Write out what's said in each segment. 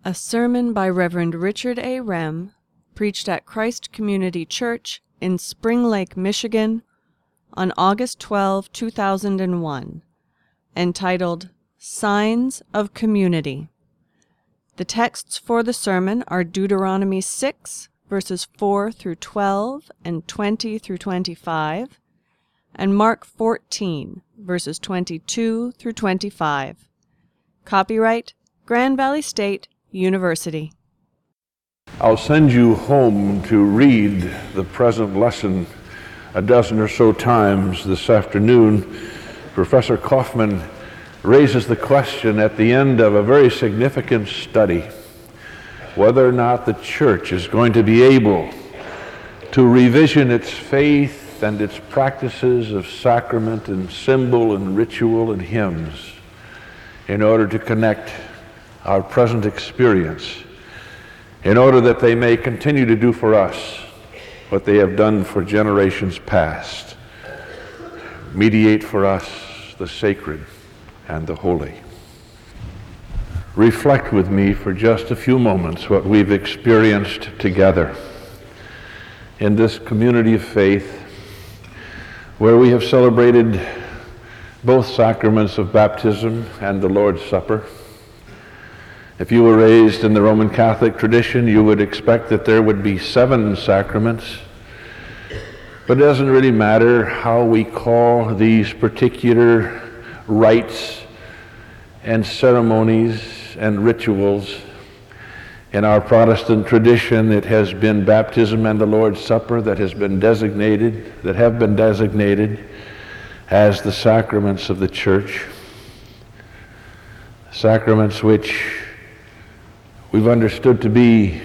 A sermon by Reverend Richard A. Rem, preached at Christ Community Church in Spring Lake, Michigan, on August 12, 2001, entitled Signs of Community. The texts for the sermon are Deuteronomy 6, verses 4 through 12 and 20 through 25, and Mark 14, verses 22 through 25. Copyright Grand Valley State University. I'll send you home to read the present lesson a dozen or so times this afternoon. Professor Kaufman raises the question at the end of a very significant study whether or not the church is going to be able to revision its faith and its practices of sacrament and symbol and ritual and hymns in order to connect our present experience, in order that they may continue to do for us what they have done for generations past, mediate for us the sacred and the holy. Reflect with me for just a few moments what we've experienced together in this community of faith, where we have celebrated both sacraments of baptism and the Lord's Supper. If you were raised in the Roman Catholic tradition, you would expect that there would be 7 sacraments. But it doesn't really matter how we call these particular rites and ceremonies and rituals. In our Protestant tradition, it has been baptism and the Lord's Supper that have been designated as the sacraments of the Church. Sacraments which we've understood to be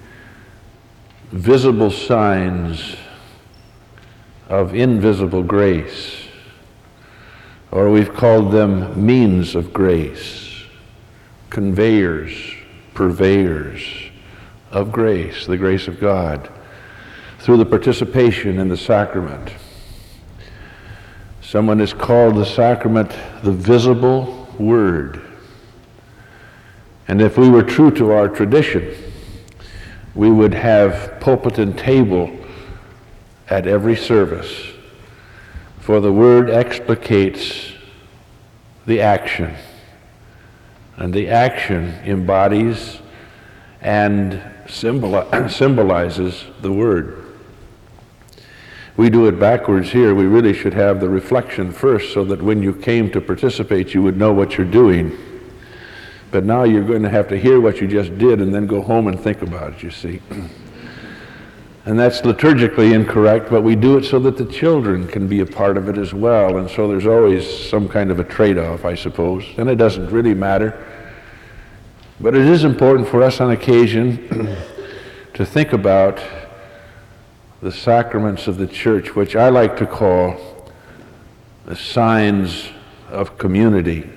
visible signs of invisible grace, or we've called them means of grace, conveyors, purveyors of grace, the grace of God, through the participation in the sacrament. Someone has called the sacrament the visible word. And if we were true to our tradition, we would have pulpit and table at every service, for the word explicates the action, and the action embodies and symbolizes the word. We do it backwards here. We really should have the reflection first, so that when you came to participate, you would know what you're doing. But now you're going to have to hear what you just did and then go home and think about it, you see. And that's liturgically incorrect, but we do it so that the children can be a part of it as well. And so there's always some kind of a trade-off, I suppose. And it doesn't really matter. But it is important for us on occasion to think about the sacraments of the Church, which I like to call the signs of community.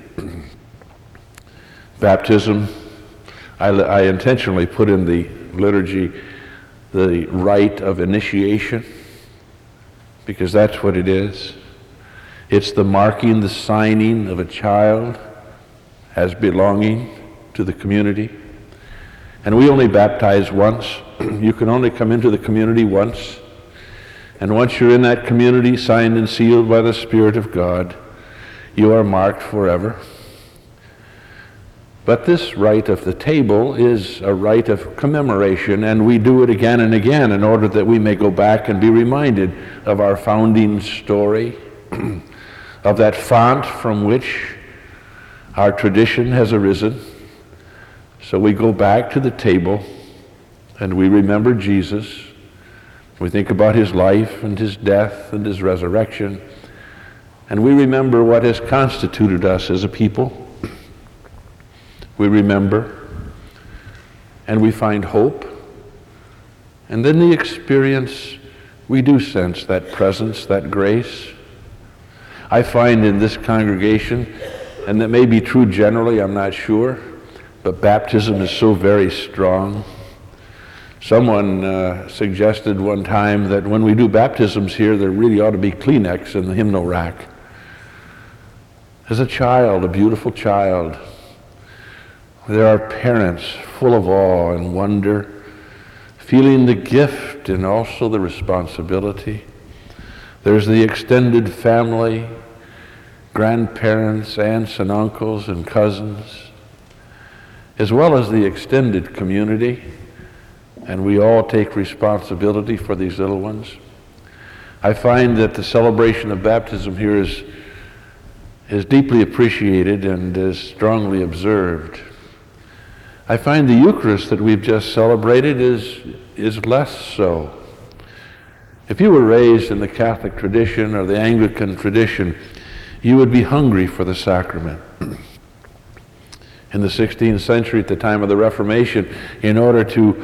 Baptism, I intentionally put in the liturgy the rite of initiation, because that's what it is. It's the marking, the signing of a child as belonging to the community. And we only baptize once. You can only come into the community once. And once you're in that community, signed and sealed by the Spirit of God, you are marked forever. But this rite of the table is a rite of commemoration, and we do it again and again in order that we may go back and be reminded of our founding story, of that font from which our tradition has arisen. So we go back to the table and we remember Jesus. We think about his life and his death and his resurrection, and we remember what has constituted us as a people. We remember, and we find hope, and then the experience, we do sense that presence, that grace. I find in this congregation, and that may be true generally, I'm not sure, but baptism is so very strong. Someone suggested one time that when we do baptisms here, there really ought to be Kleenex in the hymnal rack. As a child, a beautiful child, There are parents full of awe and wonder, feeling the gift and also the responsibility. There's the extended family, grandparents, aunts and uncles and cousins, as well as the extended community, and we all take responsibility for these little ones. I find that the celebration of baptism here is deeply appreciated and is strongly observed. I find the Eucharist that we've just celebrated is less so. If you were raised in the Catholic tradition or the Anglican tradition, you would be hungry for the sacrament. In the 16th century, at the time of the Reformation, in order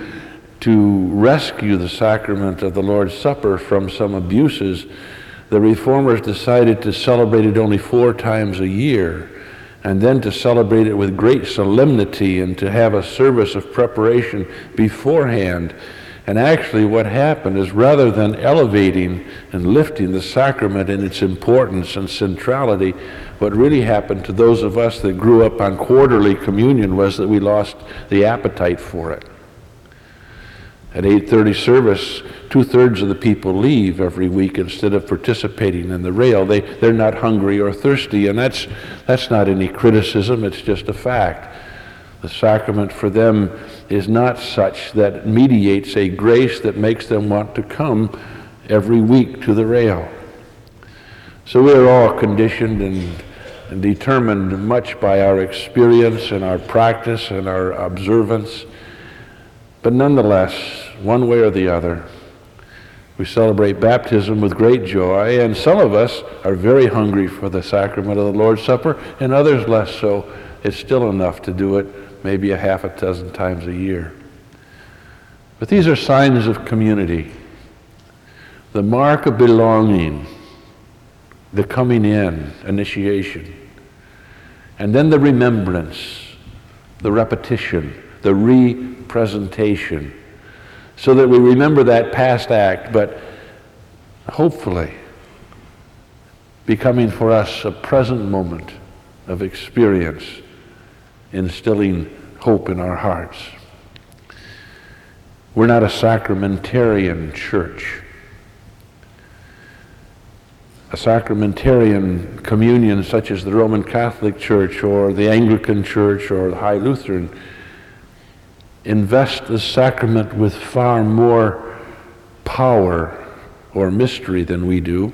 to rescue the sacrament of the Lord's Supper from some abuses, the Reformers decided to celebrate it only 4 times a year, and then to celebrate it with great solemnity and to have a service of preparation beforehand. And actually what happened is, rather than elevating and lifting the sacrament in its importance and centrality, what really happened to those of us that grew up on quarterly communion was that we lost the appetite for it. At 8:30 service, 2/3 of the people leave every week instead of participating in the rail. They're not hungry or thirsty, and that's not any criticism, it's just a fact. The sacrament for them is not such that mediates a grace that makes them want to come every week to the rail. So we are all conditioned and determined much by our experience and our practice and our observance. But nonetheless, one way or the other, we celebrate baptism with great joy, and some of us are very hungry for the sacrament of the Lord's Supper, and others less so. It's still enough to do it maybe a half a dozen times a year. But these are signs of community. The mark of belonging, the coming in, initiation, and then the remembrance, the repetition, the representation, so that we remember that past act, but hopefully becoming for us a present moment of experience, instilling hope in our hearts. We're not a sacramentarian church. A sacramentarian communion such as the Roman Catholic Church or the Anglican Church or the High Lutheran invest the sacrament with far more power or mystery than we do.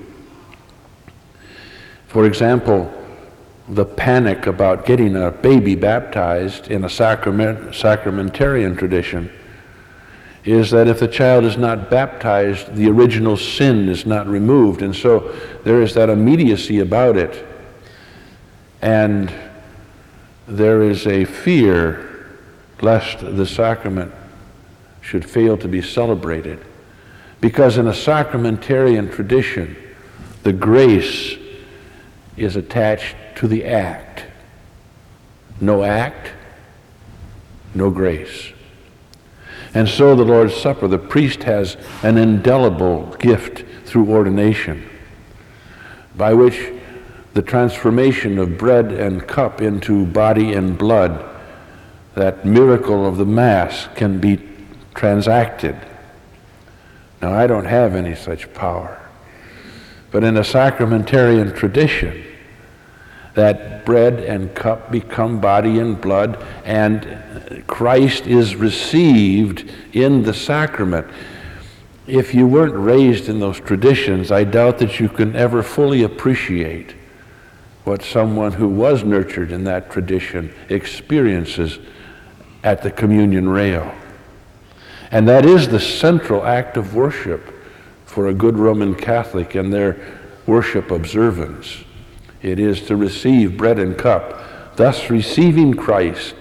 For example, the panic about getting a baby baptized in a sacramentarian tradition is that if the child is not baptized, the original sin is not removed, and so there is that immediacy about it. And there is a fear lest the sacrament should fail to be celebrated. Because in a sacramentarian tradition, the grace is attached to the act. No act, no grace. And so the Lord's Supper, the priest has an indelible gift through ordination, by which the transformation of bread and cup into body and blood, that miracle of the Mass, can be transacted. Now, I don't have any such power, but in a sacramentarian tradition, that bread and cup become body and blood, and Christ is received in the sacrament. If you weren't raised in those traditions, I doubt that you can ever fully appreciate what someone who was nurtured in that tradition experiences at the communion rail. And that is the central act of worship for a good Roman Catholic in their worship observance. It is to receive bread and cup, thus receiving Christ,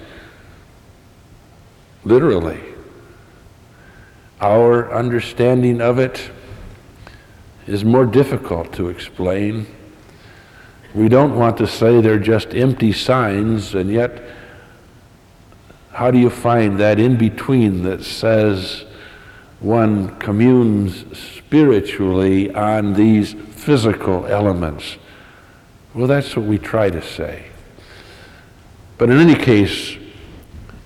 literally. Our understanding of it is more difficult to explain. We don't want to say they're just empty signs, and yet how do you find that in between that says one communes spiritually on these physical elements? Well, that's what we try to say. But in any case,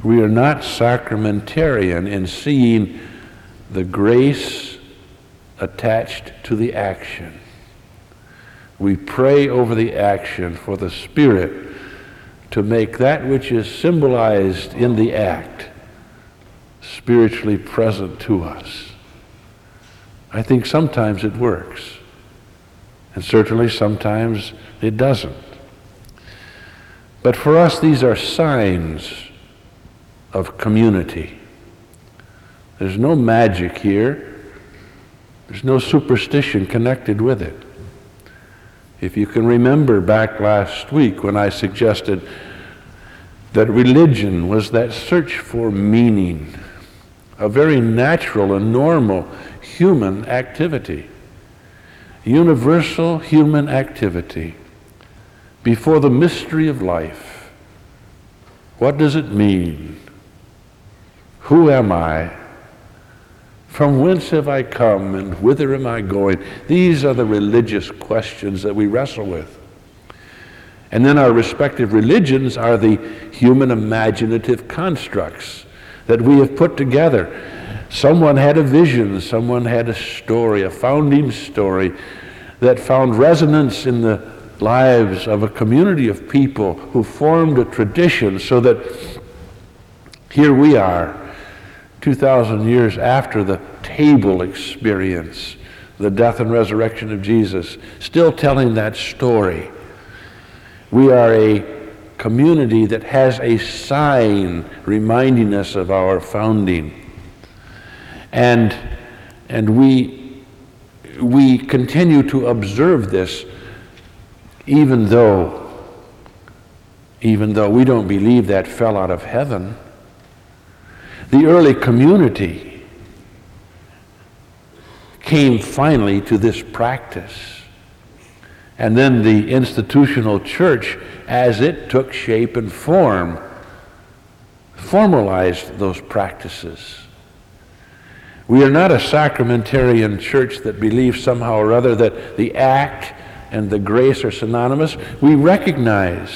We are not sacramentarian in seeing the grace attached to the action. We pray over the action for the Spirit to make that which is symbolized in the act spiritually present to us. I think sometimes it works, and certainly sometimes it doesn't. But for us, these are signs of community. There's no magic here. There's no superstition connected with it. If you can remember back last week when I suggested that religion was that search for meaning, a very natural and normal human activity, universal human activity before the mystery of life. What does it mean? Who am I? From whence have I come and whither am I going? These are the religious questions that we wrestle with. And then our respective religions are the human imaginative constructs that we have put together. Someone had a vision, someone had a story, a founding story that found resonance in the lives of a community of people who formed a tradition, so that here we are, 2,000 years after the table experience, the death and resurrection of Jesus, still telling that story. We are a community that has a sign reminding us of our founding. And we continue to observe this even though we don't believe that fell out of heaven. The early community came finally to this practice. And then the institutional church, as it took shape and form, formalized those practices. We are not a sacramentarian church that believes somehow or other that the act and the grace are synonymous. We recognize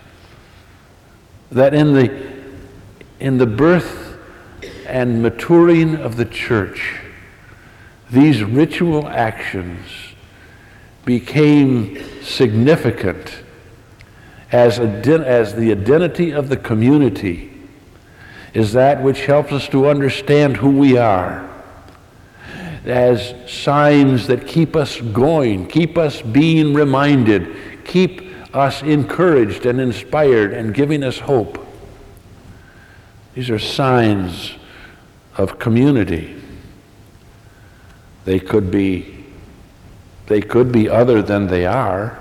that in the birth and maturing of the church, these ritual actions became significant as the identity of the community is that which helps us to understand who we are, as signs that keep us going, keep us being reminded, keep us encouraged and inspired and giving us hope. These are signs of community. They could be other than they are.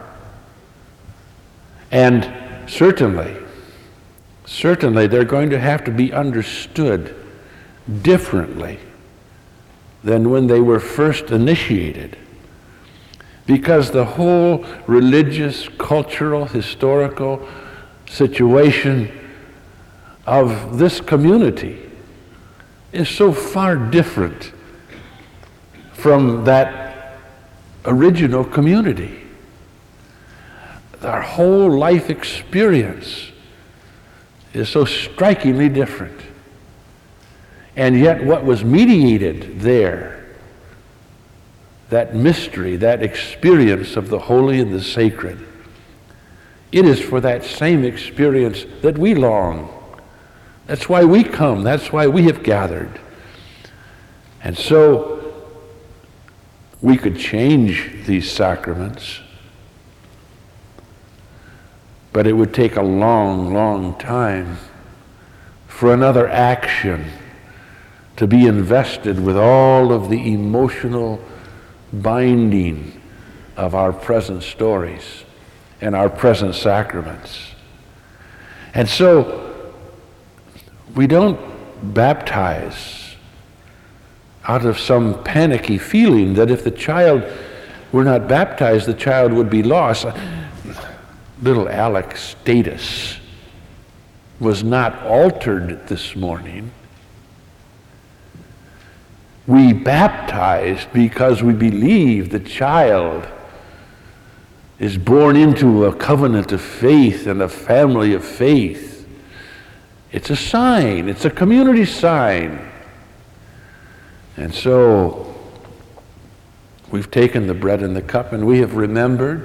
And certainly they're going to have to be understood differently than when they were first initiated. Because the whole religious, cultural, historical situation of this community is so far different from that original community. Our whole life experience is so strikingly different. And yet what was mediated there, that mystery, that experience of the holy and the sacred, it is for that same experience that we long. That's why we come. That's why we have gathered. And so we could change these sacraments, but it would take a long, long time for another action to be invested with all of the emotional binding of our present stories and our present sacraments. And so we don't baptize out of some panicky feeling that if the child were not baptized, the child would be lost. Little Alec's status was not altered this morning. We baptized because we believe the child is born into a covenant of faith and a family of faith. It's a sign. It's a community sign. And so we've taken the bread and the cup and we have remembered,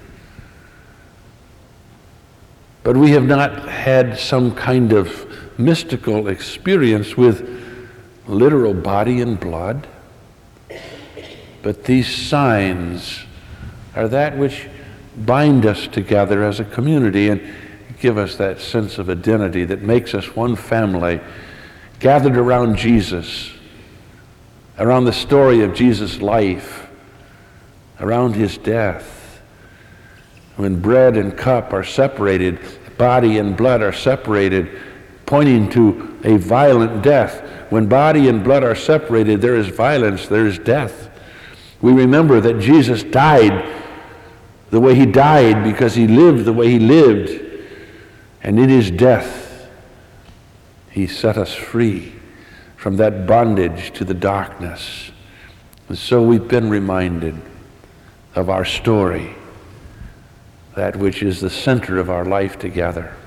but we have not had some kind of mystical experience with literal body and blood. But these signs are that which bind us together as a community and give us that sense of identity that makes us one family gathered around Jesus, around the story of Jesus' life, around his death. When bread and cup are separated, body and blood are separated, pointing to a violent death. When body and blood are separated, there is violence, there is death. We remember that Jesus died the way he died because he lived the way he lived. And in his death, he set us free from that bondage to the darkness. And so we've been reminded of our story, that which is the center of our life together.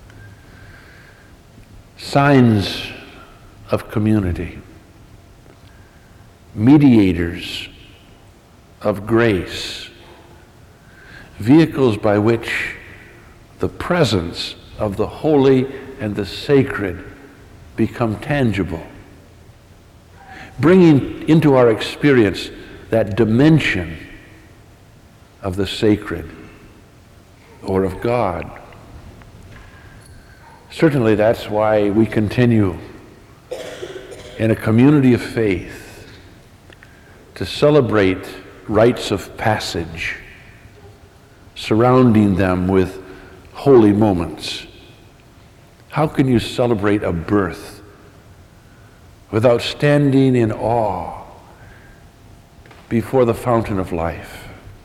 Signs of community, mediators of grace, vehicles by which the presence of the holy and the sacred become tangible, bringing into our experience that dimension of the sacred or of God. Certainly that's why we continue in a community of faith to celebrate rites of passage, surrounding them with holy moments. How can you celebrate a birth without standing in awe before the fountain of life?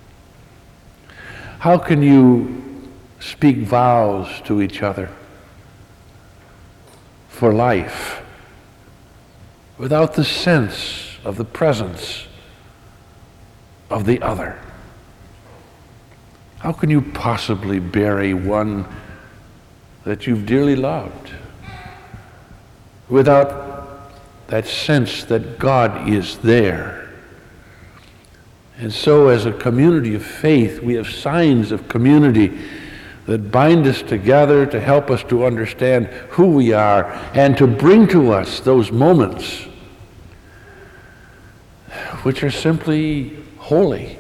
How can you speak vows to each other for life without the sense of the presence of the other? How can you possibly bury one that you've dearly loved without that sense that God is there? And so as a community of faith, we have signs of community that bind us together to help us to understand who we are and to bring to us those moments which are simply holy.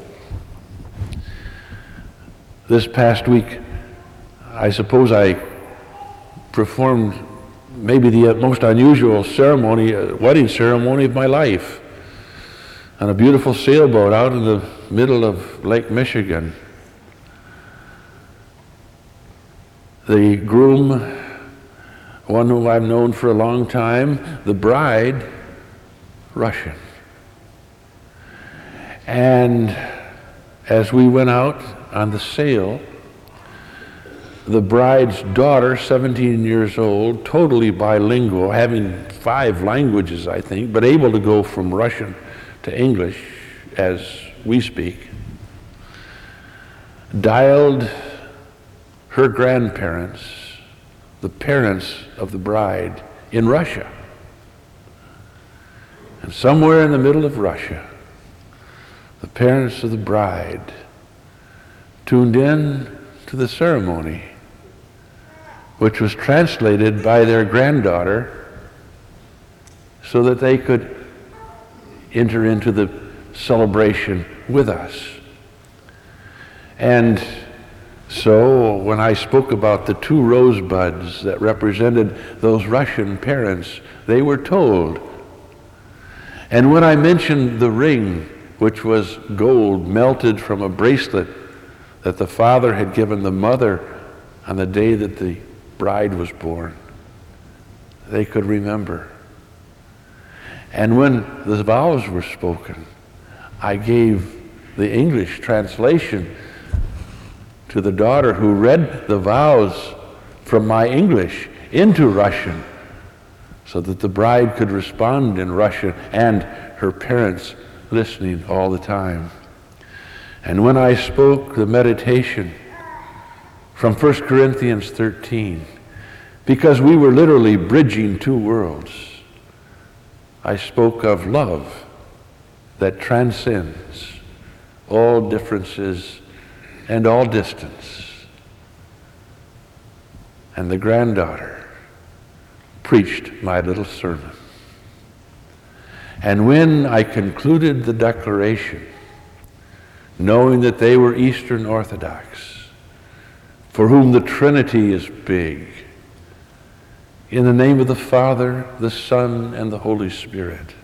This past week, I suppose I performed maybe the most unusual ceremony, wedding ceremony of my life, on a beautiful sailboat out in the middle of Lake Michigan. The groom, one whom I've known for a long time, the bride, Russian. And as we went out on the sail, the bride's daughter, 17 years old, totally bilingual, having 5 languages, I think, but able to go from Russian to English as we speak, dialed her grandparents, the parents of the bride, in Russia. And somewhere in the middle of Russia, the parents of the bride tuned in to the ceremony, which was translated by their granddaughter so that they could enter into the celebration with us. And so when I spoke about the 2 rosebuds that represented those Russian parents, they were told. And when I mentioned the ring, which was gold melted from a bracelet that the father had given the mother on the day that the bride was born, they could remember. And when the vows were spoken, I gave the English translation to the daughter, who read the vows from my English into Russian so that the bride could respond in Russian and her parents listening all the time. And when I spoke the meditation from 1 Corinthians 13, because we were literally bridging two worlds. I spoke of love that transcends all differences and all distance. And the granddaughter preached my little sermon. And when I concluded the declaration, knowing that they were Eastern Orthodox, for whom the Trinity is big, in the name of the Father, the Son, and the Holy Spirit,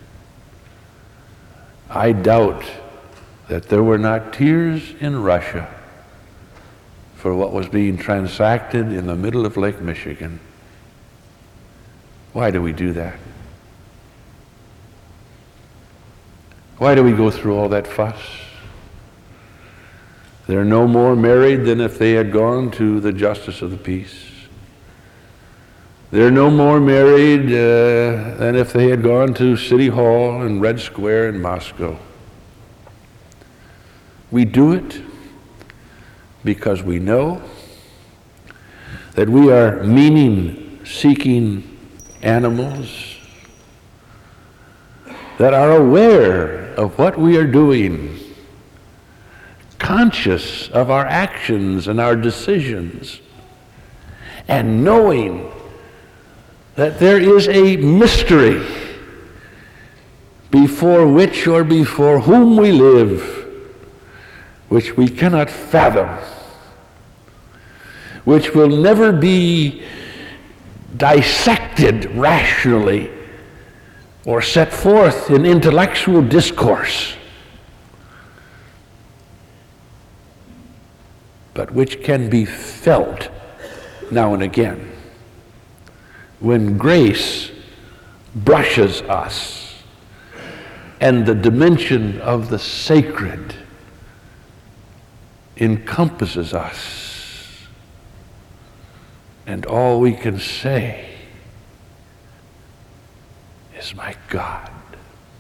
I doubt that there were not tears in Russia for what was being transacted in the middle of Lake Michigan. Why do we do that? Why do we go through all that fuss? They're no more married than if they had gone to the justice of the peace. They're no more married than if they had gone to City Hall and Red Square in Moscow. We do it because we know that we are meaning-seeking animals that are aware of what we are doing, conscious of our actions and our decisions, and knowing that there is a mystery before which or before whom we live, which we cannot fathom, which will never be dissected rationally or set forth in intellectual discourse, but which can be felt now and again when grace brushes us and the dimension of the sacred encompasses us, and all we can say is, my God.